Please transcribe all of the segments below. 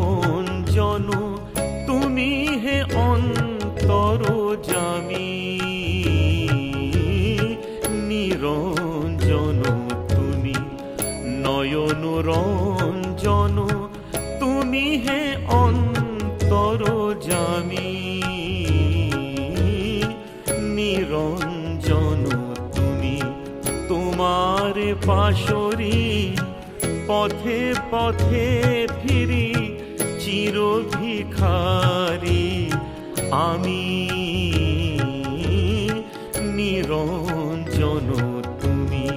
নিরঞ্জন তুমি হে অন্তর্যামী, নিরঞ্জন তুমি নয়ন রঞ্জন তুমি হে অন্তর্যামী, নিরঞ্জন তুমি। তোমার পাশরি পথে পথে ফিরি চির ভিখারি আমি, নিরঞ্জন তুমি।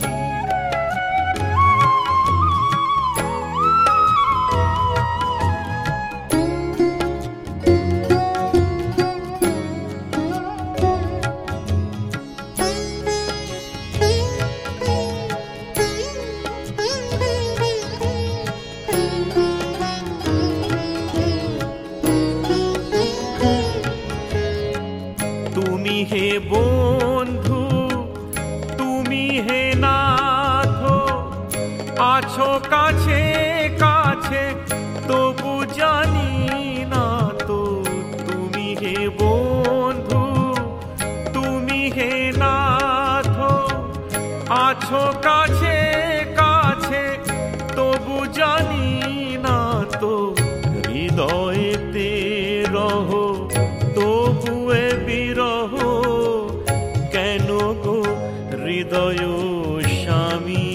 তুমি হে বন্ধু তুমি হে নাথ, আছো কাছে কাছে তবু জানি না তো। তুমি হে বন্ধু তুমি হে নাথ, আছো কাছে কাছে তবু জানি না তো। হৃদয়েতে রহ তবুয়ে বিরহ কেন গো হৃদয় স্বামী,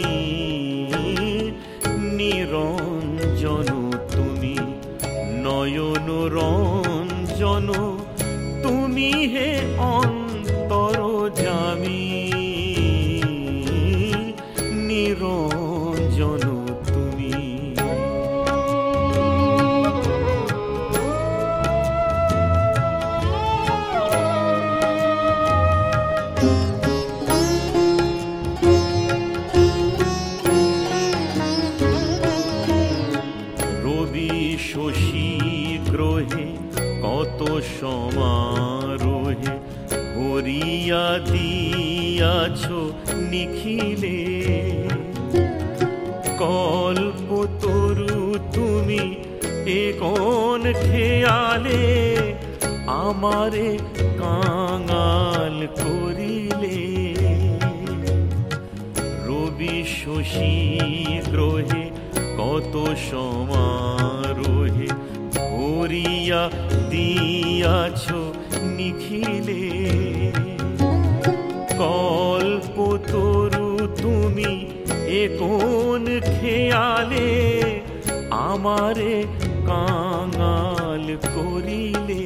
নিরঞ্জন তুমি নয়ন রঞ্জন তুমি হে অন্তর্যামী, নিরঞ্জন তুমি। রবি শশী গ্রহে কত সমারোহে ভরিয়া দিয়াছ নিখিলে, কল্পতরু তুমি এ কোন খেয়ালে আমারে কাঙাল করিলে। রবি শশী গ্রহে কত সমারোহে ভরিয়া দিয়াছ নিখিলে, কল্পতরু তুমি এ কোন খেয়ালে আমারে কাঙাল করিলে।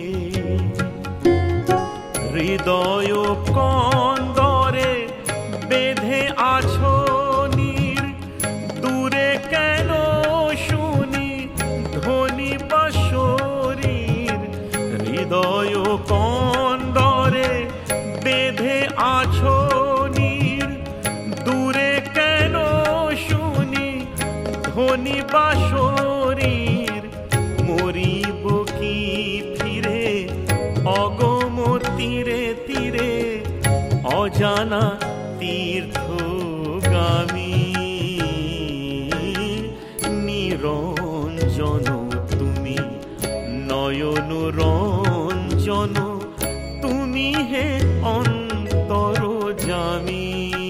হৃদয় কন্দরে বেঁধে আছো নীর, দূরে কেন শুনি ধ্বনি বাঁশরীর। হৃদয় কন্দরে বেঁধে আছো নীর, দূরে কেন শুনি ধ্বনি বাঁশরীর। মরিব কি ফিরে অগম তীরে তীরে অজানা তীর্থগামী, নিরঞ্জন তুমি নয়ন রঞ্জন তুমি হে অন্তর্যামী,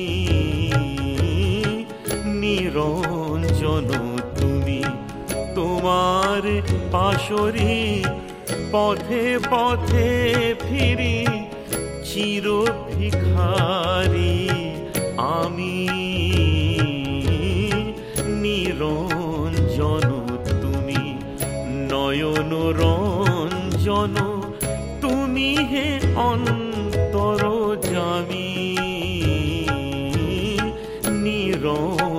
নিরঞ্জন তুমি। তোমার পাশরি পথে পথে ফিরি চির ভিখারি আমি, নিরঞ্জন তুমি নয়ন রঞ্জন তুমি হে অন্তর্যামী, নিরঞ্জন।